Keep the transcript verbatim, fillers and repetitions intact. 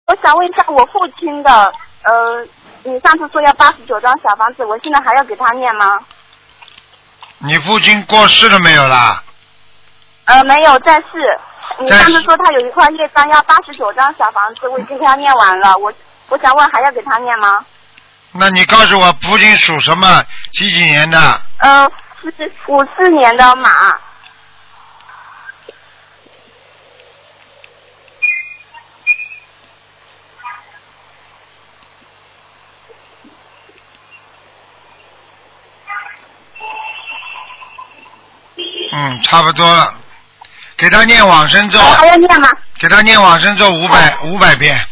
我想问一下我父亲的，呃，你上次说要八十九张小房子，我现在还要给他念吗？ 你父亲过世了没有啦？ 呃，没有，在世。你上次说他有一块业障要八十九张小房子，我已经给他念完了。我我想问还要给他念吗？ 那你告诉我父亲属什么？几几年的？ 呃，是五四年的马。 嗯，差不多了。给他念往生咒。 还要念吗？ 给他念往生咒五百五百遍。